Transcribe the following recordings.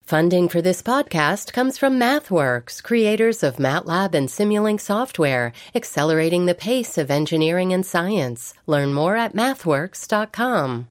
Funding for this podcast comes from MathWorks, creators of MATLAB and Simulink software, accelerating the pace of engineering and science. Learn more at mathworks.com.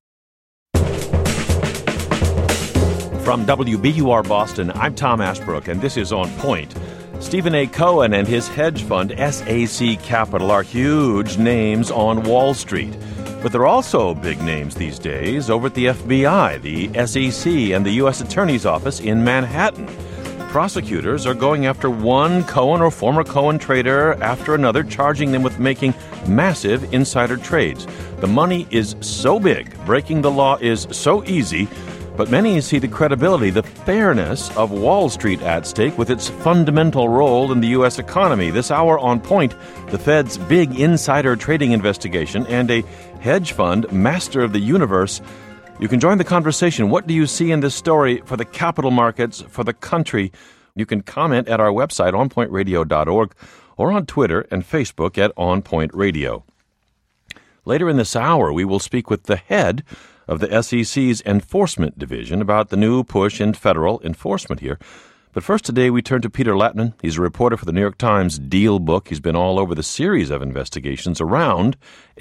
From WBUR Boston, I'm Tom Ashbrook, and this is On Point. Stephen A. Cohen and his hedge fund, SAC Capital, are huge names on Wall Street. But they're also big names these days over at the FBI, the SEC, and the U.S. Attorney's Office in Manhattan. Prosecutors are going after one Cohen or former Cohen trader after another, charging them with making massive insider trades. The money is so big, breaking the law is so easy, but many see the credibility, the fairness of Wall Street at stake with its fundamental role in the U.S. economy. This hour on Point, the Fed's big insider trading investigation and a hedge fund master of the universe. You can join the conversation. What do you see in this story for the capital markets, for the country? You can comment at our website, onpointradio.org, or on Twitter and Facebook at On Point Radio. Later in this hour, we will speak with the head of the SEC's Enforcement Division about the new push in federal enforcement here. But first today, we turn to Peter Lettman. He's a reporter for the New York Times Deal Book. He's been all over the series of investigations around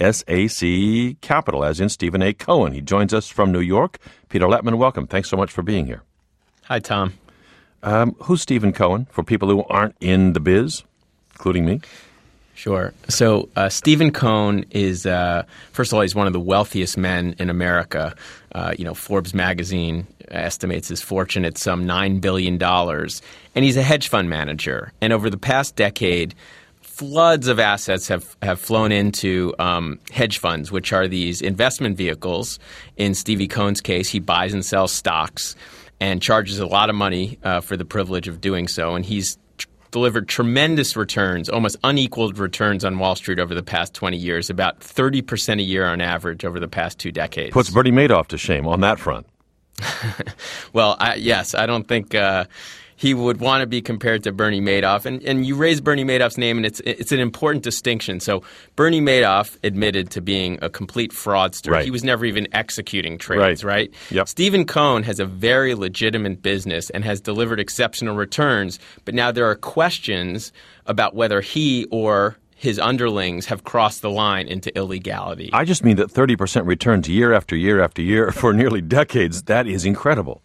SAC Capital, as in Stephen A. Cohen. He joins us from New York. Peter Lettman, welcome. Thanks so much for being here. Hi, Tom. Who's Stephen Cohen, for people who aren't in the biz, including me? Sure. So Stephen Cohen is, first of all, he's one of the wealthiest men in America. Forbes magazine estimates his fortune at some $9 billion. And he's a hedge fund manager. And over the past decade, floods of assets have flown into hedge funds, which are these investment vehicles. In Stevie Cohen's case, he buys and sells stocks and charges a lot of money for the privilege of doing so. And he's delivered tremendous returns, almost unequaled returns on Wall Street over the past 20 years, about 30% a year on average over the past 2 decades. Puts Bernie Madoff to shame on that front. Well, yes, I don't think he would want to be compared to Bernie Madoff. And you raise Bernie Madoff's name, and it's an important distinction. So Bernie Madoff admitted to being a complete fraudster. Right. He was never even executing trades, right? Yep. Stephen Cohen has a very legitimate business and has delivered exceptional returns. But now there are questions about whether he or his underlings have crossed the line into illegality. I just mean that 30% returns year after year after year for nearly decades. That is incredible.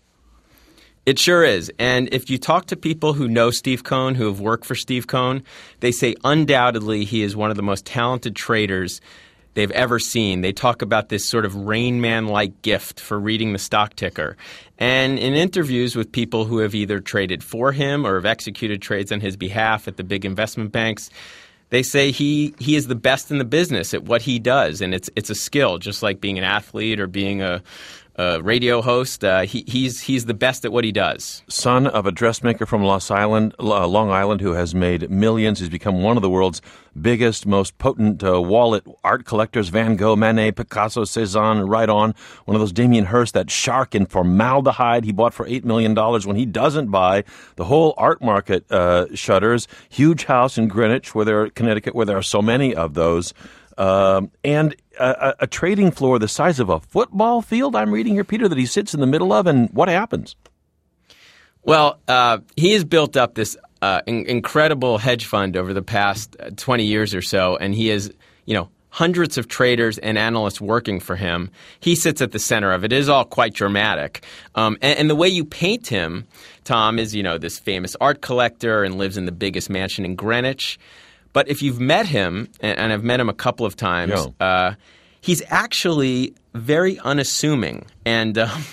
It sure is. And if you talk to people who know Steve Cohen, who have worked for Steve Cohen, they say undoubtedly he is one of the most talented traders they've ever seen. They talk about this sort of Rain Man-like gift for reading the stock ticker. And in interviews with people who have either traded for him or have executed trades on his behalf at the big investment banks, they say he is the best in the business at what he does. And it's a skill, just like being an athlete or being a radio host. He's the best at what he does. Son of a dressmaker from Long Island, who has made millions. He's become one of the world's biggest, most potent wallet art collectors. Van Gogh, Manet, Picasso, Cezanne, right on. One of those Damien Hirst, that shark in formaldehyde he bought for $8 million. When he doesn't buy, the whole art market shudders. Huge house in Greenwich, Connecticut, where there are so many of those. And a trading floor the size of a football field, I'm reading here, Peter, that he sits in the middle of, and what happens? Well, he has built up this incredible hedge fund over the past 20 years or so, and he has, hundreds of traders and analysts working for him. He sits at the center of it. It is all quite dramatic. And the way you paint him, Tom, is, this famous art collector and lives in the biggest mansion in Greenwich. But if you've met him, and I've met him a couple of times, he's actually very unassuming. And,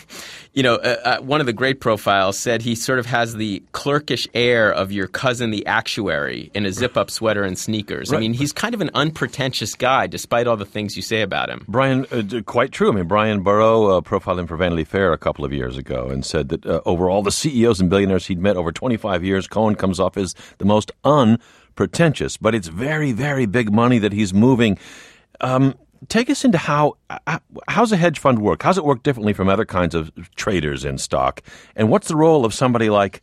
one of the great profiles said he sort of has the clerkish air of your cousin, the actuary, in a zip-up sweater and sneakers. Right. I mean, he's kind of an unpretentious guy, despite all the things you say about him. Brian, quite true. I mean, Brian Burrow profiled him for Vanity Fair a couple of years ago and said that over all the CEOs and billionaires he'd met over 25 years, Cohen comes off as the most pretentious, but it's very, very big money that he's moving. Take us into how's a hedge fund work? How's it work differently from other kinds of traders in stock? And what's the role of somebody like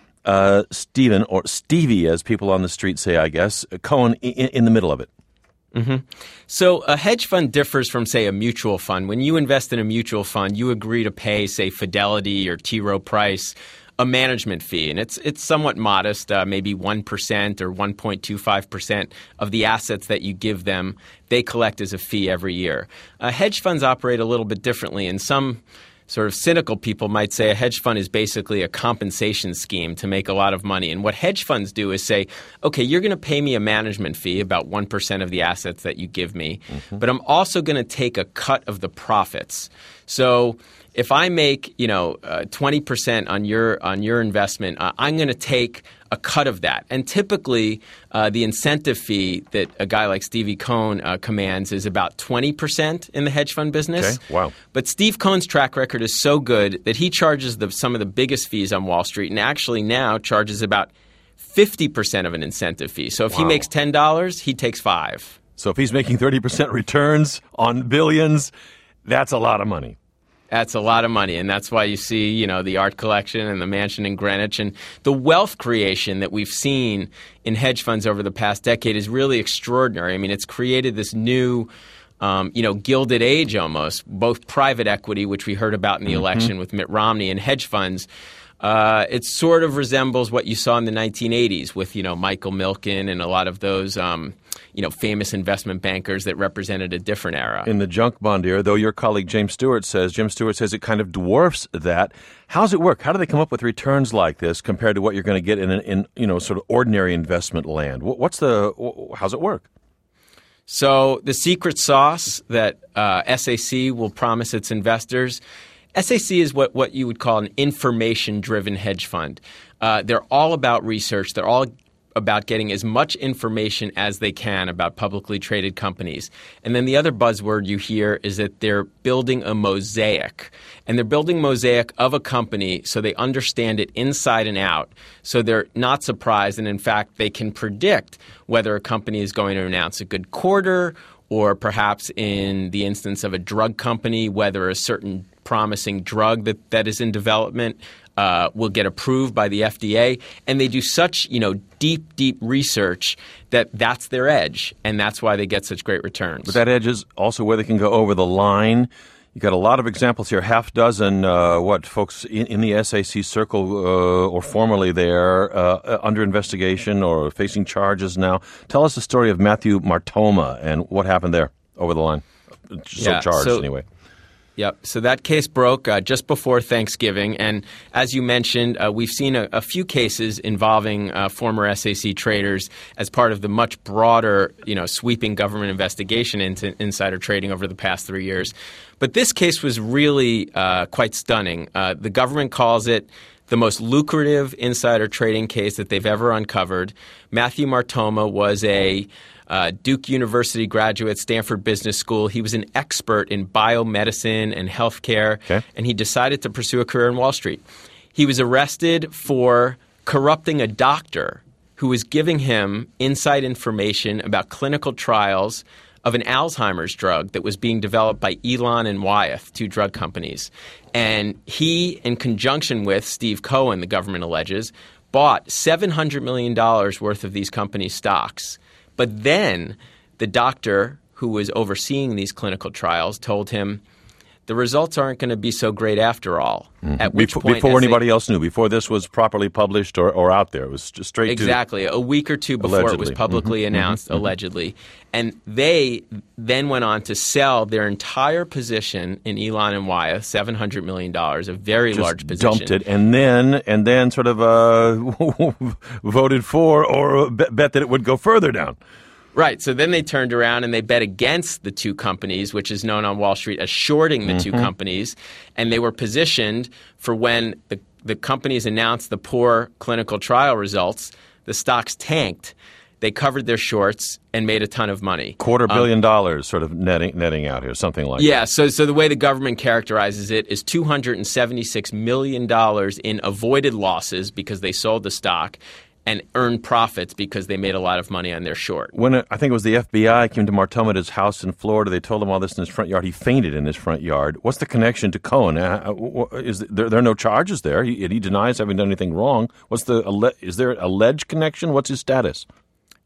Stephen, or Stevie, as people on the street say, I guess, Cohen, in the middle of it? So a hedge fund differs from, say, a mutual fund. When you invest in a mutual fund, you agree to pay, say, Fidelity or T. Rowe Price a management fee, and it's somewhat modest, maybe 1% or 1.25% of the assets that you give them, they collect as a fee every year. Hedge funds operate a little bit differently, and some sort of cynical people might say a hedge fund is basically a compensation scheme to make a lot of money. And what hedge funds do is say, okay, you're going to pay me a management fee, about 1% of the assets that you give me, but I'm also going to take a cut of the profits. So if I make 20% on your investment, I'm going to take a cut of that. And typically, the incentive fee that a guy like Stevie Cohen commands is about 20% in the hedge fund business. Okay. Wow. But Steve Cohen's track record is so good that he charges some of the biggest fees on Wall Street, and actually now charges about 50% of an incentive fee. So if he makes $10, he takes $5. So if he's making 30% returns on billions, that's a lot of money. That's a lot of money, and that's why you see, the art collection and the mansion in Greenwich. And the wealth creation that we've seen in hedge funds over the past decade is really extraordinary. I mean, it's created this new, gilded age almost, both private equity, which we heard about in the election with Mitt Romney, and hedge funds. It sort of resembles what you saw in the 1980s with, Michael Milken and a lot of those, famous investment bankers that represented a different era. In the junk bond era, though your colleague Jim Stewart says it kind of dwarfs that. How does it work? How do they come up with returns like this compared to what you're going to get in sort of ordinary investment land? How's it work? So the secret sauce that SAC will promise its investors, SAC is what you would call an information-driven hedge fund. They're all about research. They're all about getting as much information as they can about publicly traded companies. And then the other buzzword you hear is that they're building a mosaic. And they're building a mosaic of a company so they understand it inside and out. So they're not surprised. And in fact, they can predict whether a company is going to announce a good quarter, or perhaps in the instance of a drug company, whether a certain promising drug that is in development will get approved by the FDA. And they do such, deep research that's their edge. And that's why they get such great returns. But that edge is also where they can go over the line. You've got a lot of examples here, half dozen folks in the SAC circle or formerly there under investigation or facing charges now. Tell us the story of Matthew Martoma and what happened there over the line. Charged anyway. Yep. So that case broke just before Thanksgiving. And as you mentioned, we've seen a few cases involving former SAC traders as part of the much broader, sweeping government investigation into insider trading over the past 3 years. But this case was really quite stunning. The government calls it the most lucrative insider trading case that they've ever uncovered. Matthew Martoma was a Duke University graduate, Stanford Business School. He was an expert in biomedicine and healthcare, and he decided to pursue a career in Wall Street. He was arrested for corrupting a doctor who was giving him inside information about clinical trials of an Alzheimer's drug that was being developed by Elon and Wyeth, two drug companies. And he, in conjunction with Steve Cohen, the government alleges, bought $700 million worth of these companies' stocks. But then the doctor who was overseeing these clinical trials told him the results aren't going to be so great after all. At which point, before anybody else knew, before this was properly published or out there, it was just straight exactly a week or two before it was publicly announced, allegedly. And they then went on to sell their entire position in Elon and Wyeth, $700 million, a very large position. Dumped it, and then sort of voted for or bet that it would go further down. Right. So then they turned around and they bet against the two companies, which is known on Wall Street as shorting the two companies. And they were positioned for when the companies announced the poor clinical trial results, the stocks tanked. They covered their shorts and made a ton of money. $250 million sort of netting out here, something like that. Yeah. So the way the government characterizes it is $276 million in avoided losses because they sold the stock, and earned profits because they made a lot of money on their short. When I think it was the FBI came to Martoma at his house in Florida, they told him all this in his front yard. He fainted in his front yard. What's the connection to Cohen? There are no charges there. He denies having done anything wrong. Is there an alleged connection? What's his status?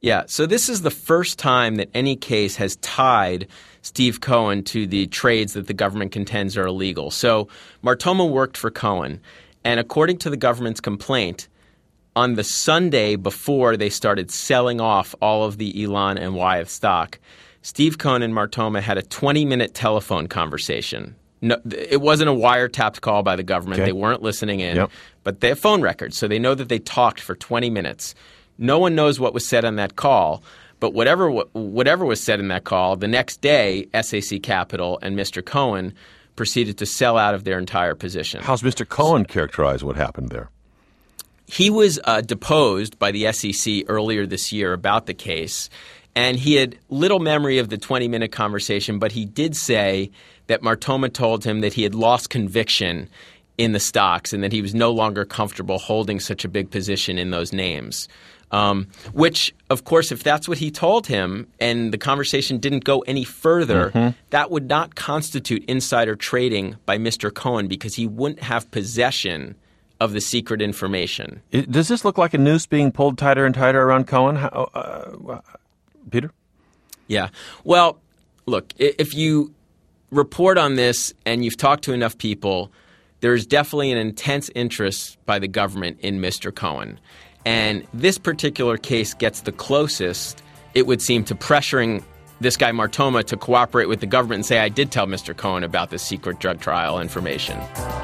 Yeah, so this is the first time that any case has tied Steve Cohen to the trades that the government contends are illegal. So Martoma worked for Cohen, and according to the government's complaint, on the Sunday before they started selling off all of the Elan and Wyeth stock, Steve Cohen and Martoma had a 20-minute telephone conversation. No, it wasn't a wiretapped call by the government. Okay. They weren't listening in, Yep. but they have phone records, so they know that they talked for 20 minutes. No one knows what was said on that call, but whatever was said in that call, the next day, SAC Capital and Mr. Cohen proceeded to sell out of their entire position. How's Mr. Cohen characterize what happened there? He was deposed by the SEC earlier this year about the case, and he had little memory of the 20-minute conversation, but he did say that Martoma told him that he had lost conviction in the stocks and that he was no longer comfortable holding such a big position in those names. Which, of course, if that's what he told him and the conversation didn't go any further, that would not constitute insider trading by Mr. Cohen because he wouldn't have possession of the secret information. Does this look like a noose being pulled tighter and tighter around Cohen? Peter? Yeah. Well, look, if you report on this and you've talked to enough people, there's definitely an intense interest by the government in Mr. Cohen. And this particular case gets the closest, it would seem, to pressuring this guy Martoma to cooperate with the government and say, I did tell Mr. Cohen about this secret drug trial information.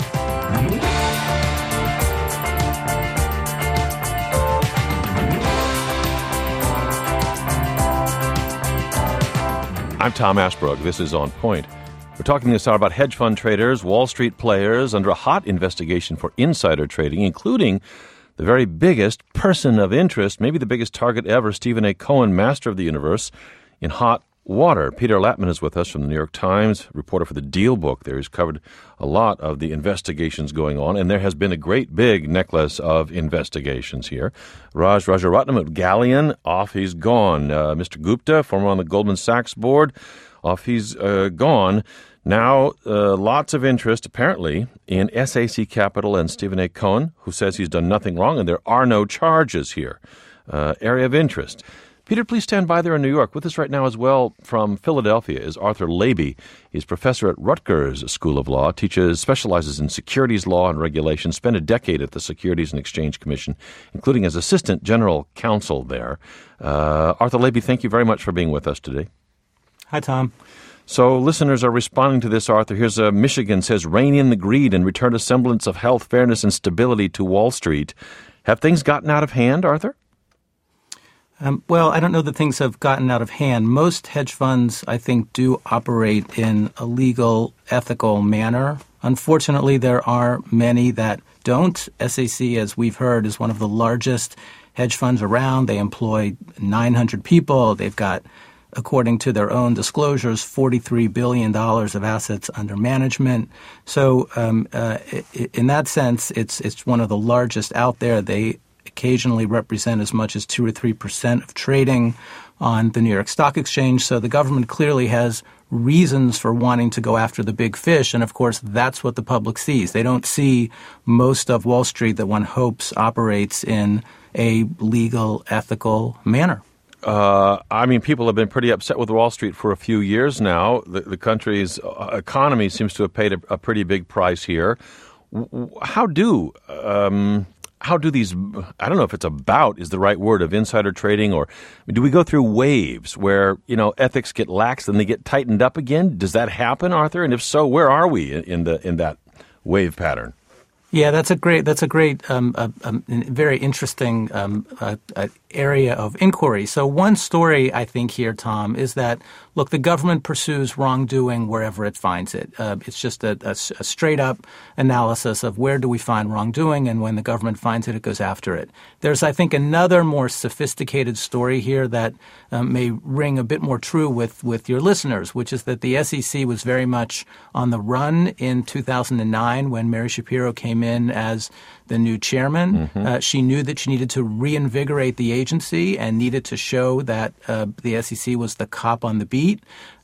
I'm Tom Ashbrook. This is On Point. We're talking this hour about hedge fund traders, Wall Street players under a hot investigation for insider trading, including the very biggest person of interest, maybe the biggest target ever, Stephen A. Cohen, master of the universe, in hot water. Peter Lattman is with us from the New York Times, reporter for the Deal Book. There he's covered a lot of the investigations going on, and there has been a great big necklace of investigations here. Raj Rajaratnam of Galleon, off he's gone. Mr. Gupta, former on the Goldman Sachs board, off he's gone. Now, lots of interest, apparently, in SAC Capital and Stephen A. Cohen, who says he's done nothing wrong and there are no charges here. Area of interest. Peter, please stand by there in New York. With us right now as well from Philadelphia is Arthur Leiby. He's professor at Rutgers School of Law, specializes in securities law and regulation, spent a decade at the Securities and Exchange Commission, including as assistant general counsel there. Arthur Leiby, thank you very much for being with us today. Hi, Tom. So listeners are responding to this, Arthur. Here's Michigan says, rein in the greed and return a semblance of health, fairness, and stability to Wall Street. Have things gotten out of hand, Arthur? Well, I don't know that things have gotten out of hand. Most hedge funds, I think, do operate in a legal, ethical manner. Unfortunately, there are many that don't. SAC, as we've heard, is one of the largest hedge funds around. They employ 900 people. They've got, according to their own disclosures, $43 billion of assets under management. So in that sense, it's one of the largest out there. They occasionally represent as much as 2 or 3% of trading on the New York Stock Exchange. So the government clearly has reasons for wanting to go after the big fish. And, of course, that's what the public sees. They don't see most of Wall Street that one hopes operates in a legal, ethical manner. People have been pretty upset with Wall Street for a few years now. The country's economy seems to have paid a pretty big price here. How do these, I don't know if it's a bout is the right word, of insider trading, or do we go through waves where, ethics get lax and they get tightened up again? Does that happen, Arthur? And if so, where are we in that wave pattern? Yeah, that's a great, very interesting area of inquiry. So one story, I think, here, Tom, is that, look, the government pursues wrongdoing wherever it finds it. It's just a straight-up analysis of where do we find wrongdoing, and when the government finds it, it goes after it. There's, I think, another more sophisticated story here that may ring a bit more true with your listeners, which is that the SEC was very much on the run in 2009 when Mary Shapiro came in as the new chairman. She knew that she needed to reinvigorate the agency and needed to show that the SEC was the cop on the beat.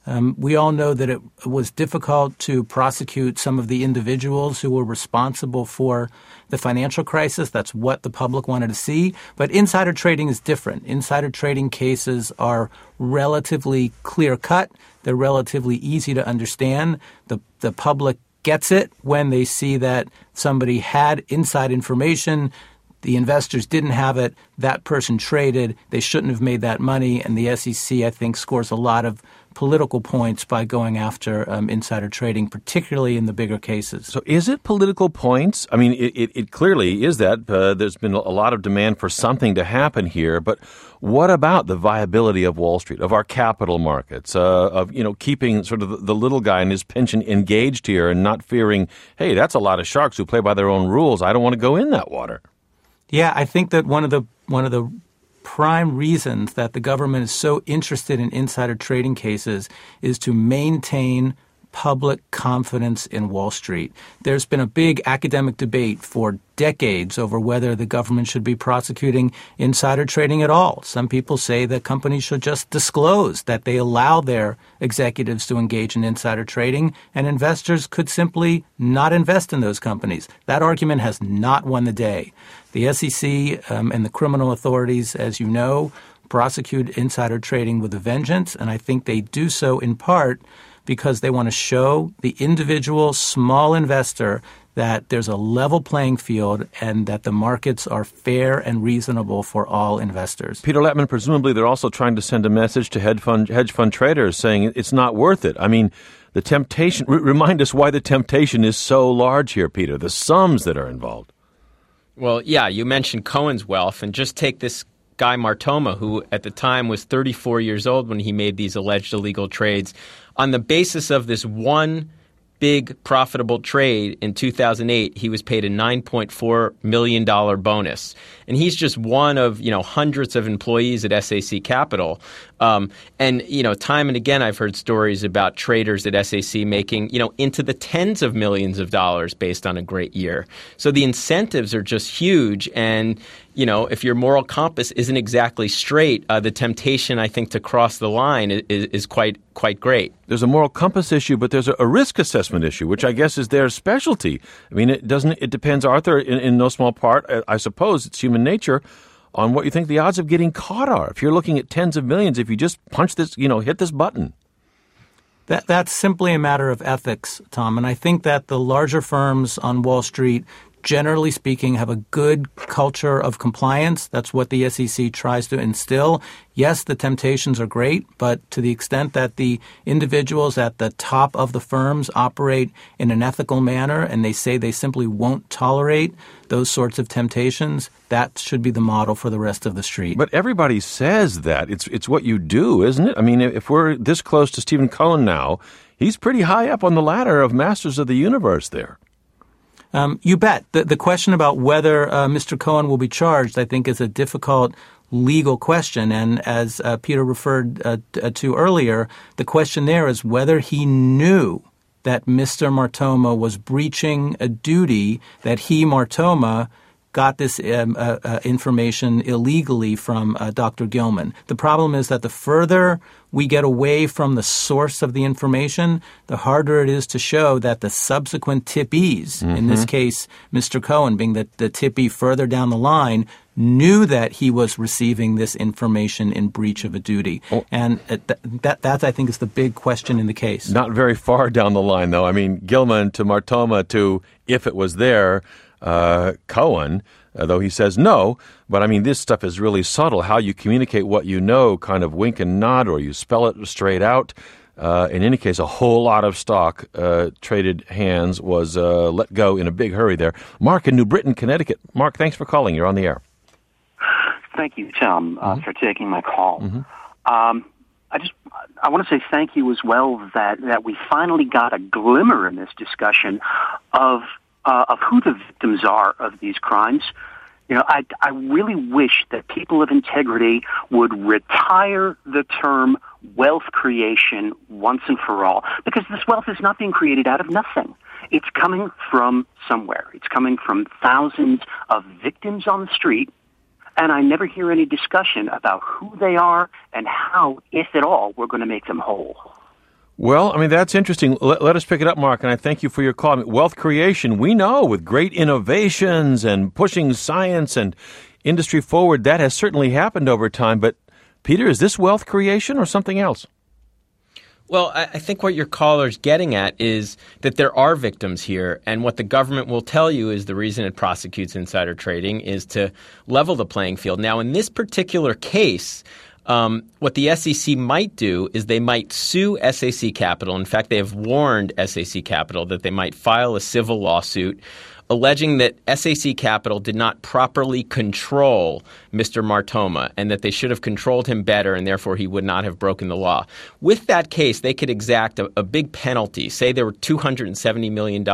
We all know that it was difficult to prosecute some of the individuals who were responsible for the financial crisis. That's what the public wanted to see. But insider trading is different. Insider trading cases are relatively clear-cut. They're relatively easy to understand. The public gets it when they see that somebody had inside information. The investors didn't have it. That person traded. They shouldn't have made that money. And the SEC, I think, scores a lot of political points by going after insider trading, particularly in the bigger cases. So is it political points? I mean, it clearly is that. There's been a lot of demand for something to happen here. But what about the viability of Wall Street, of our capital markets, of keeping sort of the little guy and his pension engaged here and not fearing, hey, that's a lot of sharks who play by their own rules. I don't want to go in that water. Yeah, I think that one of the prime reasons that the government is so interested in insider trading cases is to maintain public confidence in Wall Street. There's been a big academic debate for decades over whether the government should be prosecuting insider trading at all. Some people say that companies should just disclose that they allow their executives to engage in insider trading, and investors could simply not invest in those companies. That argument has not won the day. The SEC and the criminal authorities, as you know, prosecute insider trading with a vengeance, and I think they do so in part because they want to show the individual small investor that there's a level playing field and that the markets are fair and reasonable for all investors. Peter Lettman, presumably they're also trying to send a message to hedge fund traders saying it's not worth it. I mean, the temptation, remind us why the temptation is so large here, Peter, the sums that are involved. Well, yeah, you mentioned Cohen's wealth, and just take this guy Martoma, who at the time was 34 years old when he made these alleged illegal trades. On the basis of this one big profitable trade in 2008, he was paid a $9.4 million bonus. And he's just one of, hundreds of employees at SAC Capital. And time and again, I've heard stories about traders at SAC making, into the tens of millions of dollars based on a great year. So the incentives are just huge. And, if your moral compass isn't exactly straight, the temptation, I think, to cross the line is quite great. There's a moral compass issue, but there's a risk assessment issue, which I guess is their specialty. I mean, it depends, Arthur, in no small part, I suppose it's human nature, on what you think the odds of getting caught are. If you're looking at tens of millions, if you just punch this, hit this button. That's simply a matter of ethics, Tom. And I think that the larger firms on Wall Street, generally speaking, have a good culture of compliance. That's what the SEC tries to instill. Yes, the temptations are great, but to the extent that the individuals at the top of the firms operate in an ethical manner and they say they simply won't tolerate those sorts of temptations, that should be the model for the rest of the street. But everybody says that. It's what you do, isn't it? I mean, if we're this close to Stephen Cohen now, he's pretty high up on the ladder of masters of the universe there. You bet. The question about whether Mr. Cohen will be charged, I think, is a difficult legal question. And as Peter referred to earlier, the question there is whether he knew that Mr. Martoma was breaching a duty that he, Martoma, got this information illegally from Dr. Gilman. The problem is that the further we get away from the source of the information, the harder it is to show that the subsequent tippees, in this case, Mr. Cohen being the tippee further down the line, knew that he was receiving this information in breach of a duty. Oh. And that, I think, is the big question in the case. Not very far down the line, though. I mean, Gilman to Martoma to, if it was there, Cohen, though he says no. But, I mean, this stuff is really subtle. How you communicate what you know, kind of wink and nod, or you spell it straight out. In any case, a whole lot of stock traded hands was let go in a big hurry there. Mark in New Britain, Connecticut. Mark, thanks for calling. You're on the air. Thank you, Tom, for taking my call. I want to say thank you as well that we finally got a glimmer in this discussion of who the victims are of these crimes. I really wish that people of integrity would retire the term wealth creation once and for all, because this wealth is not being created out of nothing. It's coming from somewhere. It's coming from thousands of victims on the street, and I never hear any discussion about who they are and how, if at all, we're going to make them whole. Well, I mean, that's interesting. Let us pick it up, Mark, and I thank you for your call. I mean, wealth creation, we know with great innovations and pushing science and industry forward, that has certainly happened over time. But, Peter, is this wealth creation or something else? Well, I think what your caller's getting at is that there are victims here, and what the government will tell you is the reason it prosecutes insider trading is to level the playing field. Now, in this particular case, what the SEC might do is they might sue SAC Capital. In fact, they have warned SAC Capital that they might file a civil lawsuit alleging that SAC Capital did not properly control Mr. Martoma and that they should have controlled him better and therefore he would not have broken the law. With that case, they could exact a big penalty. Say there were $270 million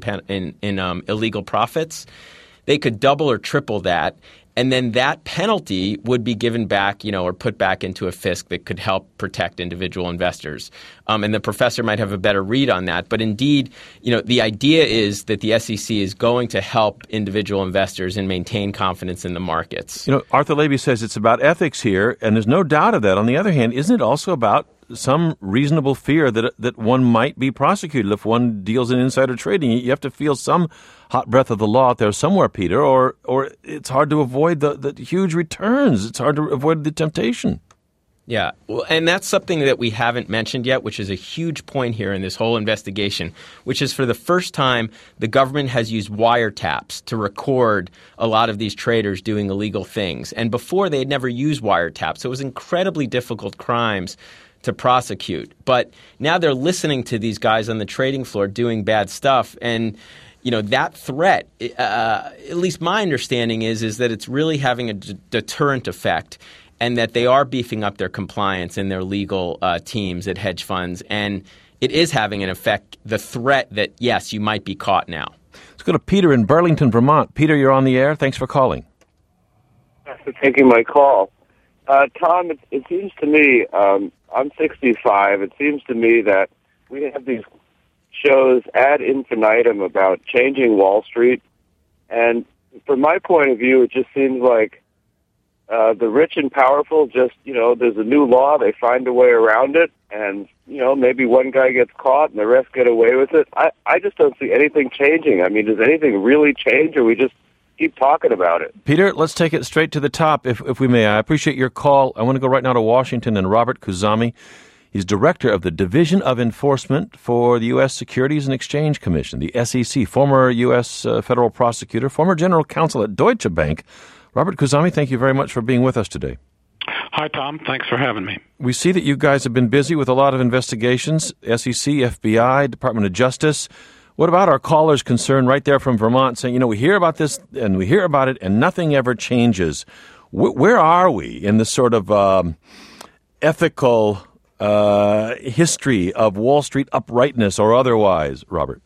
in illegal profits. They could double or triple that. And then that penalty would be given back, or put back into a FISC that could help protect individual investors. And the professor might have a better read on that. But indeed, the idea is that the SEC is going to help individual investors and maintain confidence in the markets. Arthur Levy says it's about ethics here, and there's no doubt of that. On the other hand, isn't it also about some reasonable fear that one might be prosecuted if one deals in insider trading? You have to feel some hot breath of the law out there somewhere, Peter, or it's hard to avoid the huge returns. It's hard to avoid the temptation. Yeah, well, and that's something that we haven't mentioned yet, which is a huge point here in this whole investigation, which is for the first time the government has used wiretaps to record a lot of these traders doing illegal things. And before they had never used wiretaps, so it was incredibly difficult crimes to prosecute. But now they're listening to these guys on the trading floor doing bad stuff, and that threat, at least my understanding is that it's really having a deterrent effect, and that they are beefing up their compliance and their legal teams at hedge funds, and it is having an effect, the threat that, yes, you might be caught now. Let's go to Peter in Burlington, Vermont. Peter, you're on the air. Thanks for calling. Thanks for taking my call. Tom, it seems to me, I'm 65, it seems to me that we have these shows ad infinitum about changing Wall Street, and from my point of view, it just seems like the rich and powerful just, there's a new law, they find a way around it, and, maybe one guy gets caught and the rest get away with it. I just don't see anything changing. I mean, does anything really change, or we just keep talking about it? Peter, let's take it straight to the top, if we may. I appreciate your call. I want to go right now to Washington and Robert Khuzami. He's director of the Division of Enforcement for the U.S. Securities and Exchange Commission, the SEC, former U.S. federal prosecutor, former general counsel at Deutsche Bank. Robert Khuzami, thank you very much for being with us today. Hi, Tom. Thanks for having me. We see that you guys have been busy with a lot of investigations, SEC, FBI, Department of Justice. What about our caller's concern right there from Vermont saying, we hear about this and we hear about it and nothing ever changes? Where are we in this sort of ethical history of Wall Street uprightness or otherwise, Robert?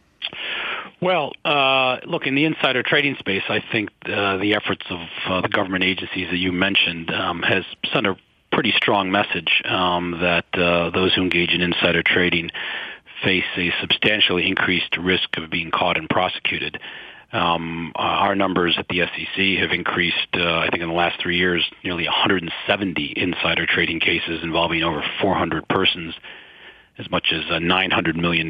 Well, look, in the insider trading space, I think the efforts of the government agencies that you mentioned has sent a pretty strong message that those who engage in insider trading face a substantially increased risk of being caught and prosecuted. Our numbers at the SEC have increased, I think in the last 3 years, nearly 170 insider trading cases involving over 400 persons, as much as $900 million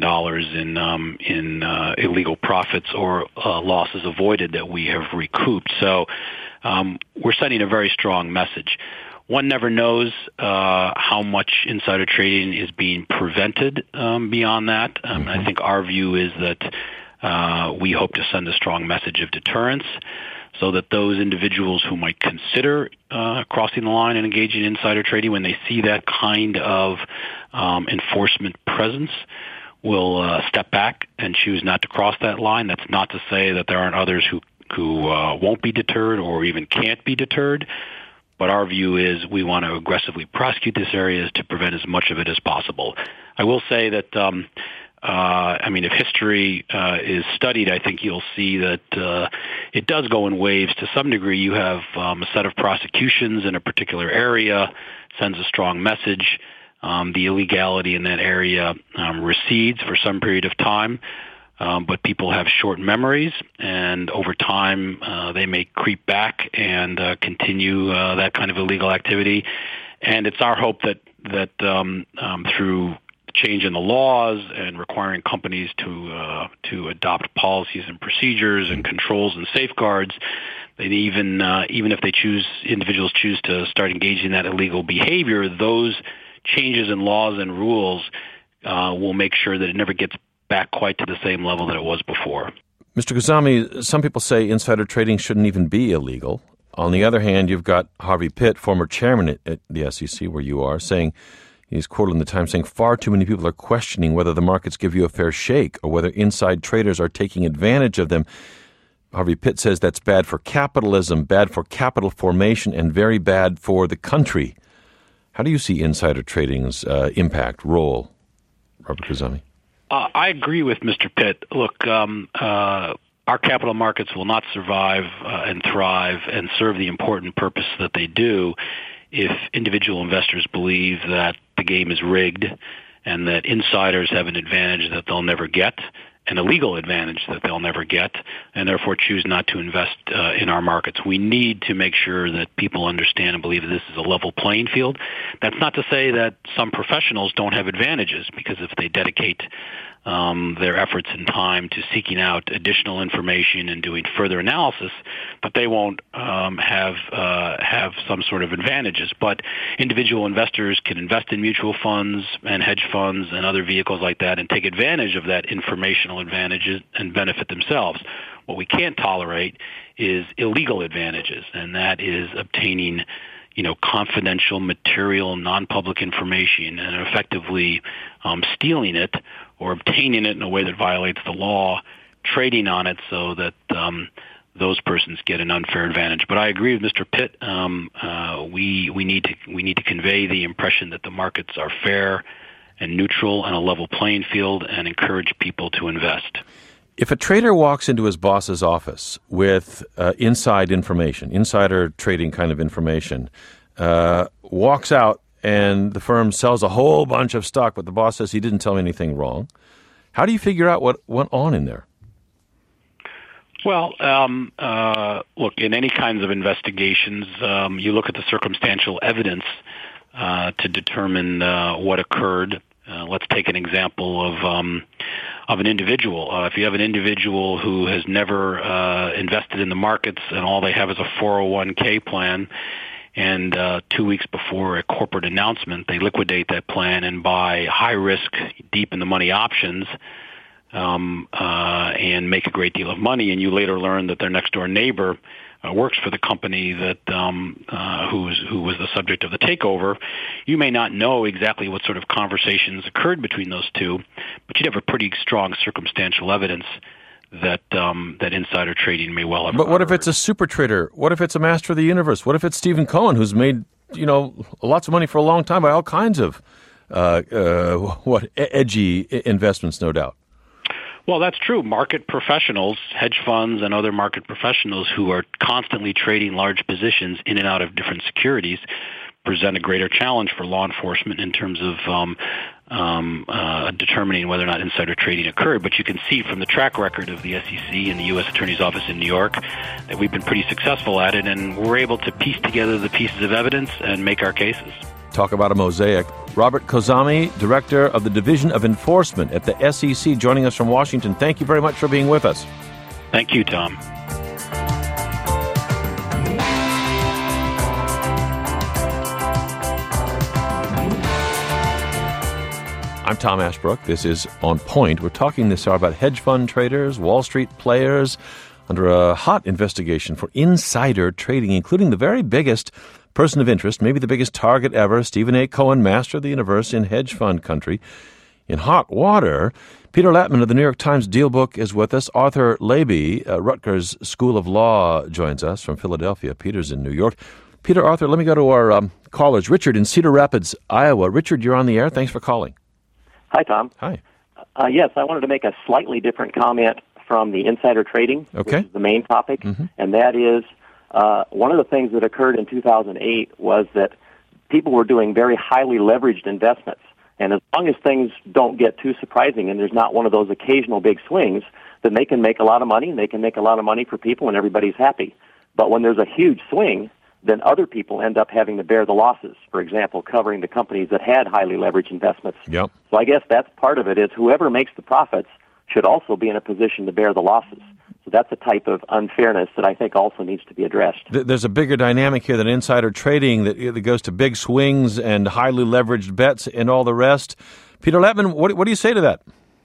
in illegal profits or losses avoided that we have recouped. So we're sending a very strong message. One never knows how much insider trading is being prevented beyond that. I think our view is that we hope to send a strong message of deterrence so that those individuals who might consider crossing the line and engaging in insider trading, when they see that kind of enforcement presence, will step back and choose not to cross that line. That's not to say that there aren't others who won't be deterred or even can't be deterred. But our view is we want to aggressively prosecute this area to prevent as much of it as possible. I will say that If history is studied, I think you'll see that it does go in waves to some degree. You have a set of prosecutions in a particular area, sends a strong message. The illegality in that area recedes for some period of time, but people have short memories, and over time they may creep back and continue that kind of illegal activity. And it's our hope that through change in the laws and requiring companies to adopt policies and procedures and controls and safeguards, that even if individuals choose to start engaging in that illegal behavior, those changes in laws and rules will make sure that it never gets back quite to the same level that it was before. Mr. Khuzami, some people say insider trading shouldn't even be illegal. On the other hand, you've got Harvey Pitt, former chairman at the SEC, where you are, saying, he's quoted in the Times saying, far too many people are questioning whether the markets give you a fair shake or whether inside traders are taking advantage of them. Harvey Pitt says that's bad for capitalism, bad for capital formation, and very bad for the country. How do you see insider trading's impact, role, Robert Khuzami? I agree with Mr. Pitt. Look, our capital markets will not survive and thrive and serve the important purpose that they do if individual investors believe that the game is rigged and that insiders have an advantage that they'll never get, an illegal advantage that they'll never get, and therefore choose not to invest in our markets. We need to make sure that people understand and believe that this is a level playing field. That's not to say that some professionals don't have advantages, because if they dedicate their efforts and time to seeking out additional information and doing further analysis, but they won't have some sort of advantages. But individual investors can invest in mutual funds and hedge funds and other vehicles like that and take advantage of that informational advantages and benefit themselves. What we can't tolerate is illegal advantages, and that is obtaining confidential, material, non-public information and effectively stealing it or obtaining it in a way that violates the law, trading on it so that those persons get an unfair advantage. But I agree with Mr. Pitt. We need to convey the impression that the markets are fair and neutral and a level playing field, and encourage people to invest. If a trader walks into his boss's office with inside information, insider trading kind of information, walks out and the firm sells a whole bunch of stock, but the boss says he didn't tell me anything wrong, how do you figure out what went on in there? Well, look, in any kinds of investigations, you look at the circumstantial evidence to determine what occurred. Let's take an example of an individual. If you have an individual who has never invested in the markets and all they have is a 401k plan, and 2 weeks before a corporate announcement, they liquidate that plan and buy high-risk, deep-in-the-money options and make a great deal of money, and you later learn that their next-door neighbor works for the company that who was the subject of the takeover, you may not know exactly what sort of conversations occurred between those two, but you'd have a pretty strong circumstantial evidence that insider trading may well have occurred. But what if it's a super trader? What if it's a master of the universe? What if it's Stephen Cohen, who's made lots of money for a long time by all kinds of edgy investments, no doubt? Well, that's true. Market professionals, hedge funds and other market professionals who are constantly trading large positions in and out of different securities present a greater challenge for law enforcement in terms of determining whether or not insider trading occurred. But you can see from the track record of the SEC and the U.S. Attorney's Office in New York that we've been pretty successful at it, and we're able to piece together the pieces of evidence and make our cases. Talk about a mosaic. Robert Khuzami, Director of the Division of Enforcement at the SEC, joining us from Washington. Thank you very much for being with us. Thank you, Tom. I'm Tom Ashbrook. This is On Point. We're talking this hour about hedge fund traders, Wall Street players, under a hot investigation for insider trading, including the very biggest person of interest, maybe the biggest target ever, Stephen A. Cohen, master of the universe in hedge fund country. In hot water, Peter Latman of the New York Times Dealbook is with us. Arthur Leiby, Rutgers School of Law, joins us from Philadelphia. Peter's in New York. Peter, Arthur, let me go to our callers. Richard in Cedar Rapids, Iowa. Richard, you're on the air. Thanks for calling. Hi, Tom. Hi. Yes, I wanted to make a slightly different comment from the insider trading, which is the main topic, and that is one of the things that occurred in 2008 was that people were doing very highly leveraged investments. And as long as things don't get too surprising and there's not one of those occasional big swings, then they can make a lot of money, and they can make a lot of money for people, and everybody's happy. But when there's a huge swing, then other people end up having to bear the losses, for example, covering the companies that had highly leveraged investments. Yep. So I guess that's part of it, is whoever makes the profits should also be in a position to bear the losses. So that's a type of unfairness that I think also needs to be addressed. There's a bigger dynamic here than insider trading that goes to big swings and highly leveraged bets and all the rest. Peter Lettman, what do you say to that?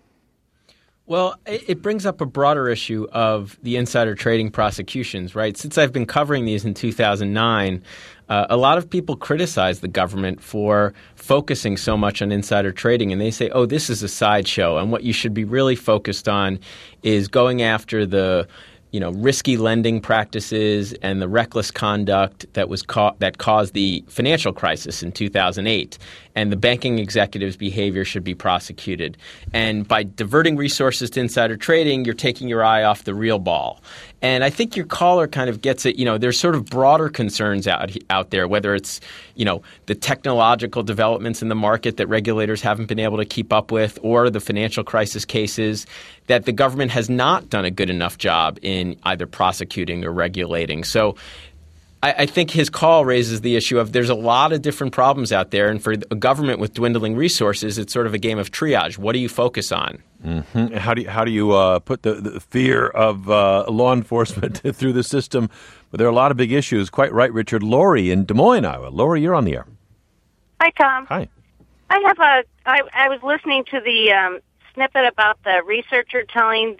Well, it brings up a broader issue of the insider trading prosecutions, right? Since I've been covering these in 2009, a lot of people criticize the government for focusing so much on insider trading, and they say, oh, this is a sideshow, and what you should be really focused on is going after the risky lending practices and the reckless conduct that was that caused the financial crisis in 2008. And the banking executives' behavior should be prosecuted. And by diverting resources to insider trading, you're taking your eye off the real ball. And I think your caller kind of gets it. There's sort of broader concerns out there, whether it's, the technological developments in the market that regulators haven't been able to keep up with, or the financial crisis cases that the government has not done a good enough job in either prosecuting or regulating. So I think his call raises the issue of there's a lot of different problems out there, and for a government with dwindling resources, it's sort of a game of triage. What do you focus on? Mm-hmm. How do you put the fear of law enforcement through the system? But there are a lot of big issues. Quite right, Richard. Lori in Des Moines, Iowa. Lori, you're on the air. Hi, Tom. Hi. I was listening to the snippet about the researcher telling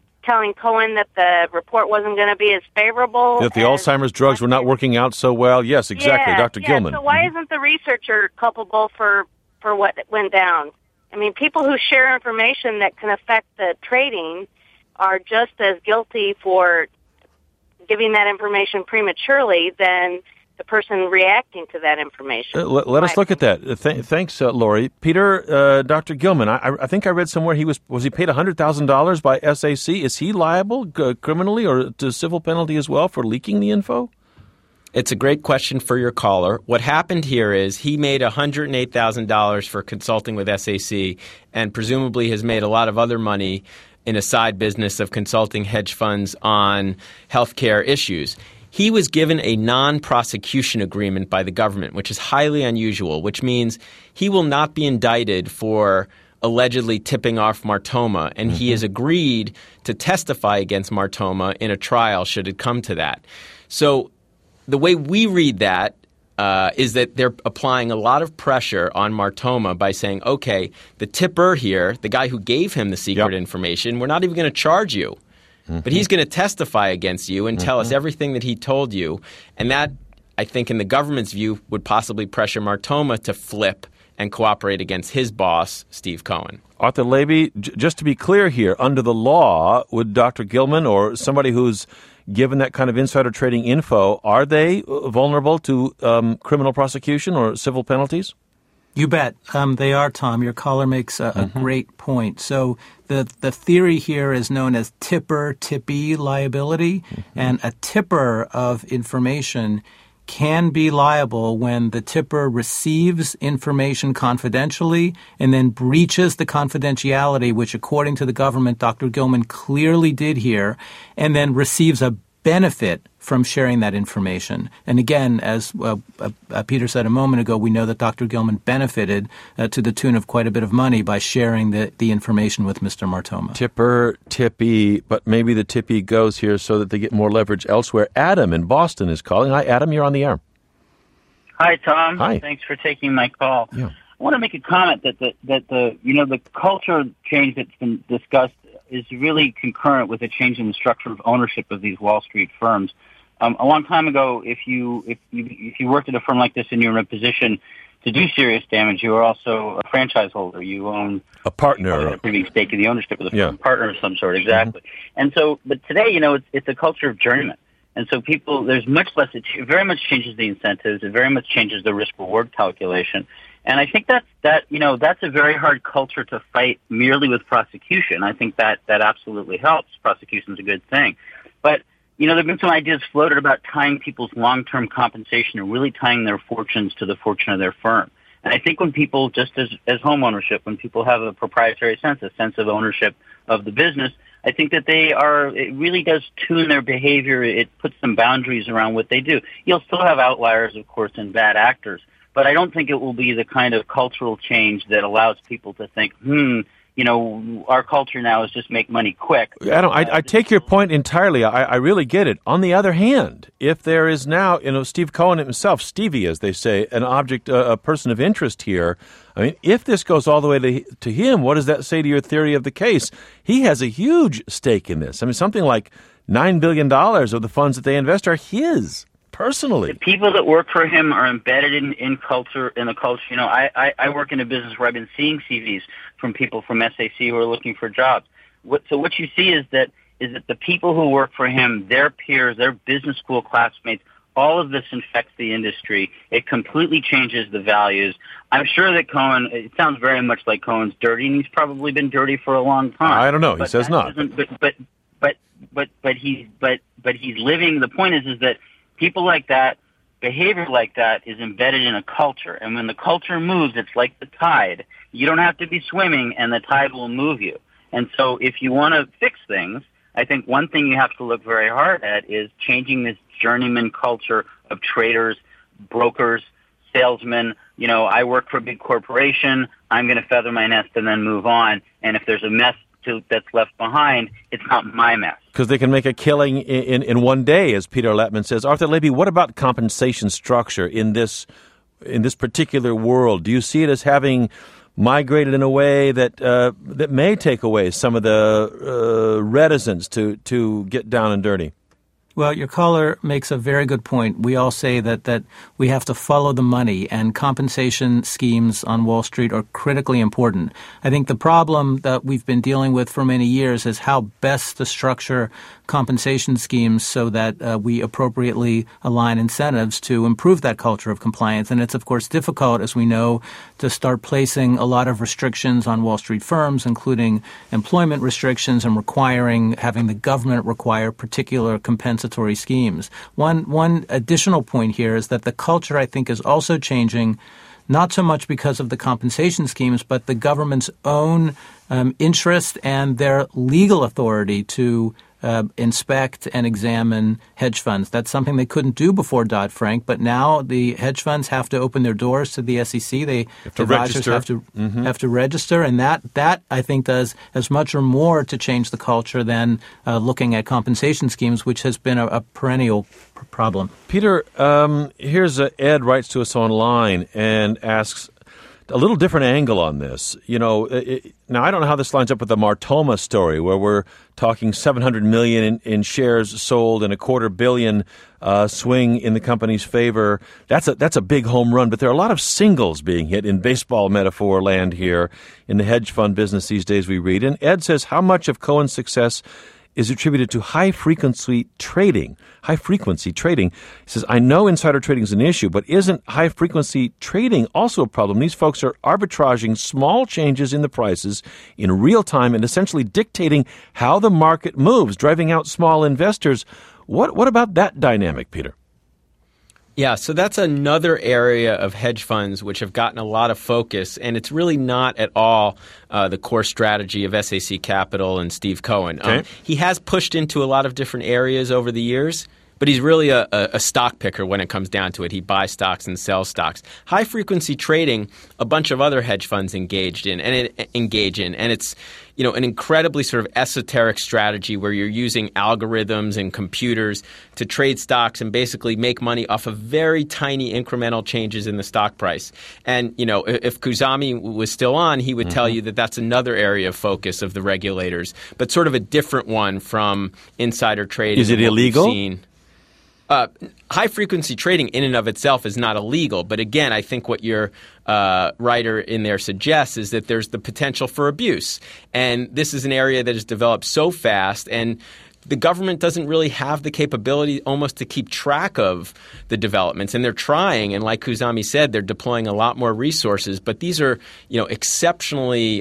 Cohen that the report wasn't going to be as favorable. That the Alzheimer's drugs were not working out so well. Yes, exactly. Yeah, Dr. Gilman. So why isn't the researcher culpable for what went down? I mean, people who share information that can affect the trading are just as guilty for giving that information prematurely than the person reacting to that information. Let us look at that. Thanks, Lori. Peter, Dr. Gilman, I think I read somewhere was he paid $100,000 by SAC? Is he liable criminally or to civil penalty as well for leaking the info? It's a great question for your caller. What happened here is he made $108,000 for consulting with SAC and presumably has made a lot of other money in a side business of consulting hedge funds on healthcare issues. He was given a non-prosecution agreement by the government, which is highly unusual, which means he will not be indicted for allegedly tipping off Martoma, and he has agreed to testify against Martoma in a trial should it come to that. So the way we read that is that they're applying a lot of pressure on Martoma by saying, okay, the tipper here, the guy who gave him the secret information, we're not even going to charge you. But he's going to testify against you and tell us everything that he told you. And that, I think, in the government's view, would possibly pressure Martoma to flip and cooperate against his boss, Steve Cohen. Arthur Levy, just to be clear here, under the law, would Dr. Gilman or somebody who's given that kind of insider trading info, are they vulnerable to criminal prosecution or civil penalties? You bet. They are, Tom. Your caller makes a great point. So the theory here is known as tipper-tippee liability, and a tipper of information can be liable when the tipper receives information confidentially and then breaches the confidentiality, which according to the government, Dr. Gilman clearly did here, and then receives a benefit from sharing that information. And again, as Peter said a moment ago, we know that Dr. Gilman benefited to the tune of quite a bit of money by sharing the information with Mr. Martoma. Tipper, tippy, but maybe the tippy goes here so that they get more leverage elsewhere. Adam in Boston is calling. Hi, Adam, you're on the air. Hi, Tom. Hi. Thanks for taking my call. Yeah. I want to make a comment that the culture change that's been discussed is really concurrent with a change in the structure of ownership of these Wall Street firms. A long time ago, if you worked at a firm like this and you were in a position to do serious damage, you were also a franchise holder. You own a partner, a pretty big stake in the ownership of the firm, partner of some sort, exactly. And so, but today, it's a culture of journeyman. And so there's much less, it very much changes the incentives, it very much changes the risk-reward calculation. And I think that's a very hard culture to fight merely with prosecution. I think that absolutely helps. Prosecution's a good thing. But, there have been some ideas floated about tying people's long-term compensation and really tying their fortunes to the fortune of their firm. And I think when people, just as home ownership, when people have a proprietary sense, a sense of ownership of the business, I think that it really does tune their behavior. It puts some boundaries around what they do. You'll still have outliers, of course, and bad actors. But I don't think it will be the kind of cultural change that allows people to think, our culture now is just make money quick. Adam, I take your point entirely. I really get it. On the other hand, if there is now, Steve Cohen himself, Stevie, as they say, an object, a person of interest here, I mean, if this goes all the way to him, what does that say to your theory of the case? He has a huge stake in this. I mean, something like $9 billion of the funds that they invest are his. Personally, the people that work for him are embedded in the culture. I work in a business where I've been seeing CVs from people from SAC who are looking for jobs. So what you see is that the people who work for him, their peers, their business school classmates, all of this infects the industry. It completely changes the values. I'm sure that Cohen, it sounds very much like Cohen's dirty, and he's probably been dirty for a long time. I don't know. He says not. But he's living. The point is that people like that, behavior like that is embedded in a culture. And when the culture moves, it's like the tide. You don't have to be swimming, and the tide will move you. And so if you want to fix things, I think one thing you have to look very hard at is changing this journeyman culture of traders, brokers, salesmen. I work for a big corporation. I'm going to feather my nest and then move on. And if there's a mess that's left behind, it's not my mess. Because they can make a killing in one day, as Peter Lettman says. Arthur Levy, what about compensation structure in this particular world? Do you see it as having migrated in a way that may take away some of the reticence to get down and dirty? Well, your caller makes a very good point. We all say that we have to follow the money, and compensation schemes on Wall Street are critically important. I think the problem that we've been dealing with for many years is how best to structure compensation schemes so that we appropriately align incentives to improve that culture of compliance. And it's, of course, difficult, as we know, to start placing a lot of restrictions on Wall Street firms, including employment restrictions and having the government require particular compensatory schemes. One additional point here is that the culture, I think, is also changing, not so much because of the compensation schemes, but the government's own interest and their legal authority to inspect and examine hedge funds. That's something they couldn't do before Dodd-Frank, but now the hedge funds have to open their doors to the SEC. The advisors have to register, and that I think does as much or more to change the culture than looking at compensation schemes, which has been a perennial problem. Peter, here's Ed writes to us online and asks a little different angle on this. Now I don't know how this lines up with the Martoma story, where we're talking $700 million in shares sold and $250 million swing in the company's favor. That's a big home run, but there are a lot of singles being hit in baseball metaphor land here in the hedge fund business these days, we read. And Ed says, how much of Cohen's success is attributed to high-frequency trading. High-frequency trading. He says, I know insider trading is an issue, but isn't high-frequency trading also a problem? These folks are arbitraging small changes in the prices in real time and essentially dictating how the market moves, driving out small investors. What about that dynamic, Peter? Yeah, so that's another area of hedge funds which have gotten a lot of focus, and it's really not at all the core strategy of SAC Capital and Steve Cohen. Okay. He has pushed into a lot of different areas over the years, but he's really a stock picker when it comes down to it. He buys stocks and sells stocks. High-frequency trading, a bunch of other hedge funds engage in, and it's an incredibly sort of esoteric strategy where you're using algorithms and computers to trade stocks and basically make money off of very tiny incremental changes in the stock price. And, if Khuzami was still on, he would tell you that that's another area of focus of the regulators, but sort of a different one from insider trading. Is it illegal? High-frequency trading in and of itself is not illegal. But again, I think what your writer in there suggests is that there's the potential for abuse. And this is an area that has developed so fast. And the government doesn't really have the capability almost to keep track of the developments. And they're trying, and like Khuzami said, they're deploying a lot more resources. But these are, exceptionally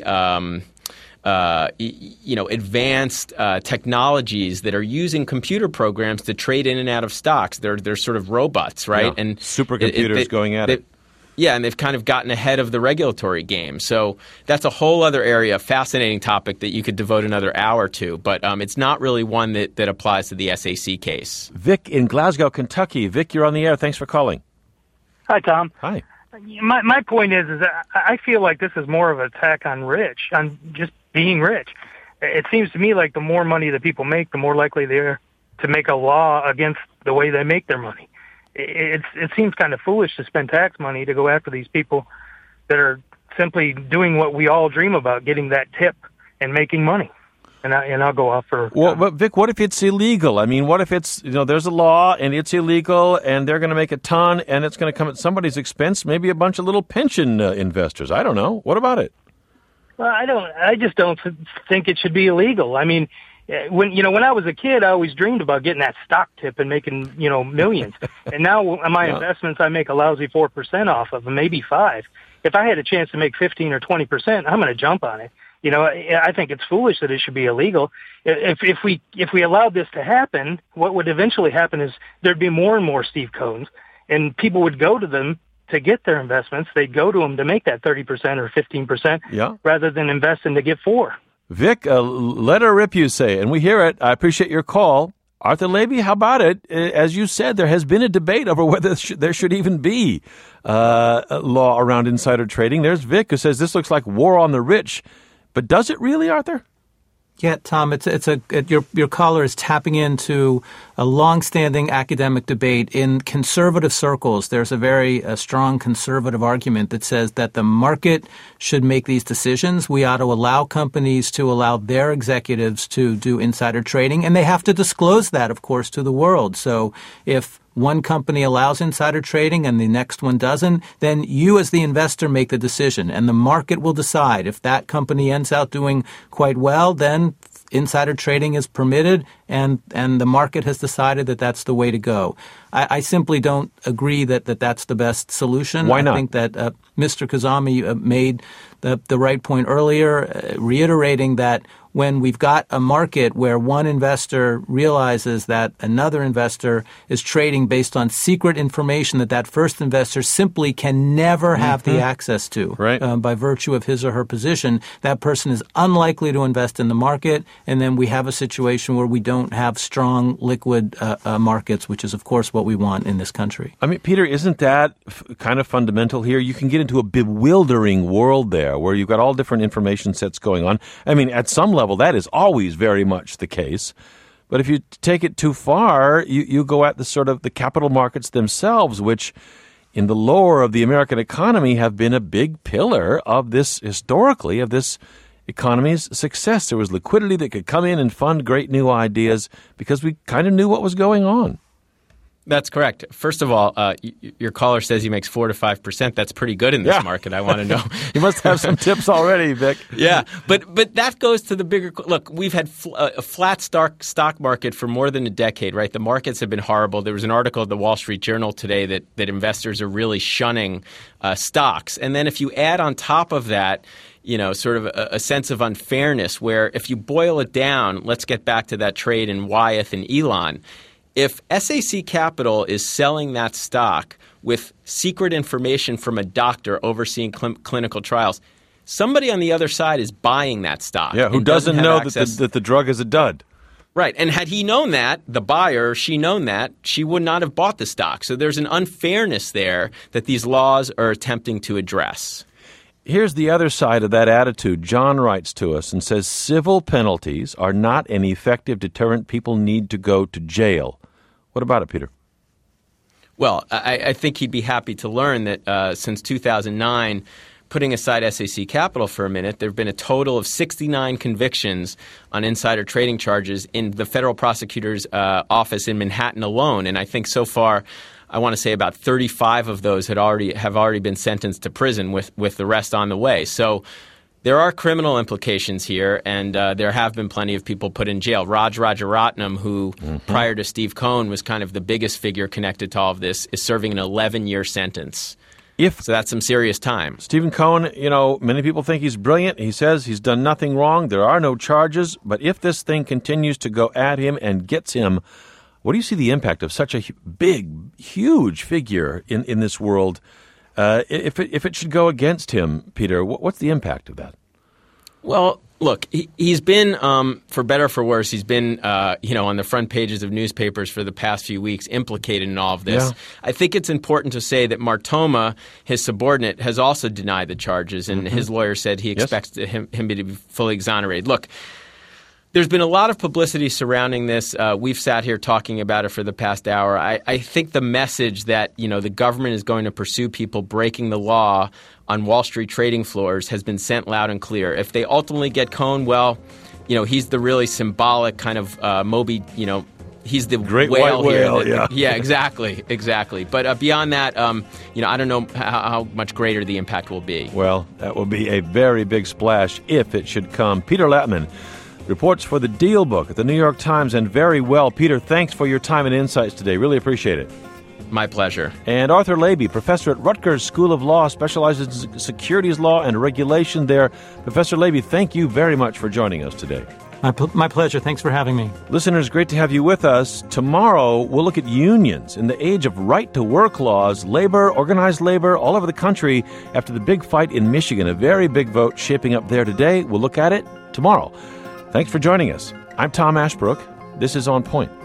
advanced technologies that are using computer programs to trade in and out of stocks. They're sort of robots, right? Yeah, and supercomputers going at it. Yeah, and they've kind of gotten ahead of the regulatory game. So that's a whole other area, a fascinating topic that you could devote another hour to. But it's not really one that applies to the SAC case. Vic in Glasgow, Kentucky. Vic, you're on the air. Thanks for calling. Hi, Tom. Hi. My point is that I feel like this is more of an attack on just being rich. It seems to me like the more money that people make, the more likely they are to make a law against the way they make their money. It seems kind of foolish to spend tax money to go after these people that are simply doing what we all dream about, getting that tip and making money. And I'll go off for... Well, but Vic, what if it's illegal? I mean, what if it's, there's a law and it's illegal and they're going to make a ton and it's going to come at somebody's expense, maybe a bunch of little pension investors. I don't know. What about it? Well, I just don't think it should be illegal. I mean, when I was a kid, I always dreamed about getting that stock tip and making, millions. And now my investments, I make a lousy 4% off of them, maybe 5%. If I had a chance to make 15 or 20%, I'm going to jump on it. I think it's foolish that it should be illegal. If we allowed this to happen, what would eventually happen is there'd be more and more Steve Cohns, and people would go to them to get their investments. They'd go to them to make that 30% or 15% rather than investing to get 4%. Vic, let her rip, you say, and we hear it. I appreciate your call. Arthur Levy, how about it? As you said, there has been a debate over whether there should even be a law around insider trading. There's Vic, who says this looks like war on the rich. But does it really, Arthur? Yeah, Tom, your caller is tapping into a long-standing academic debate. In conservative circles, there's a very strong conservative argument that says that the market should make these decisions. We ought to allow companies to allow their executives to do insider trading, and they have to disclose that, of course, to the world. So if one company allows insider trading and the next one doesn't, then you as the investor make the decision, and the market will decide. If that company ends out doing quite well, then insider trading is permitted, and the market has decided that that's the way to go. I simply don't agree that that's the best solution. Why not? I think that Mr. Khuzami made the right point earlier, reiterating that when we've got a market where one investor realizes that another investor is trading based on secret information that first investor simply can never have the access to by virtue of his or her position, that person is unlikely to invest in the market, and then we have a situation where we don't have strong liquid markets, which is, of course, what we want in this country. I mean, Peter, isn't that kind of fundamental here? You can get into a bewildering world there where you've got all different information sets going on. I mean, at some level, that is always very much the case. But if you take it too far, you go at the sort of the capital markets themselves, which in the lore of the American economy have been a big pillar of this, historically, of this economy's success. There was liquidity that could come in and fund great new ideas because we kind of knew what was going on. That's correct. First of all, your caller says he makes 4 to 5%. That's pretty good in this market. I want to know. You must have some tips already, Vic. Yeah, but that goes to the bigger look. We've had a flat stock market for more than a decade, right? The markets have been horrible. There was an article in the Wall Street Journal today that investors are really shunning stocks, and then if you add on top of that, sort of a sense of unfairness, where if you boil it down, let's get back to that trade in Wyeth and Elon. If SAC Capital is selling that stock with secret information from a doctor overseeing clinical trials, somebody on the other side is buying that stock. Yeah, who doesn't know that the drug is a dud. Right. And had he known that, the buyer, she would not have bought the stock. So there's an unfairness there that these laws are attempting to address. Here's the other side of that attitude. John writes to us and says, civil penalties are not an effective deterrent. People need to go to jail. What about it, Peter? Well, I think he'd be happy to learn that since 2009, putting aside SAC Capital for a minute, there have been a total of 69 convictions on insider trading charges in the federal prosecutor's office in Manhattan alone. And I think so far, I want to say about 35 of those have already been sentenced to prison with the rest on the way. So there are criminal implications here, and there have been plenty of people put in jail. Raj Rajaratnam, who prior to Steve Cohen was kind of the biggest figure connected to all of this, is serving an 11-year sentence. So that's some serious time. Stephen Cohen, many people think he's brilliant. He says he's done nothing wrong. There are no charges. But if this thing continues to go at him and gets him, what do you see the impact of such a big, huge figure in this world? If it should go against him, Peter, what's the impact of that? Well, look, he's been, for better or for worse, he's been, on the front pages of newspapers for the past few weeks, implicated in all of this. Yeah. I think it's important to say that Martoma, his subordinate, has also denied the charges, and his lawyer said he expects him to be fully exonerated. Look, there's been a lot of publicity surrounding this. We've sat here talking about it for the past hour. I think the message that, the government is going to pursue people breaking the law on Wall Street trading floors has been sent loud and clear. If they ultimately get Cohen, well, he's the really symbolic kind of Moby, he's the great whale white here. whale, Yeah, exactly. But beyond that, I don't know how much greater the impact will be. Well, that will be a very big splash if it should come. Peter Lattman reports for the Deal Book at the New York Times, and very well. Peter, thanks for your time and insights today. Really appreciate it. My pleasure. And Arthur Levy, professor at Rutgers School of Law, specializes in securities law and regulation there. Professor Levy, thank you very much for joining us today. My pleasure. Thanks for having me. Listeners, great to have you with us. Tomorrow, we'll look at unions in the age of right-to-work laws, labor, organized labor, all over the country after the big fight in Michigan. A very big vote shaping up there today. We'll look at it tomorrow. Thanks for joining us. I'm Tom Ashbrook. This is On Point.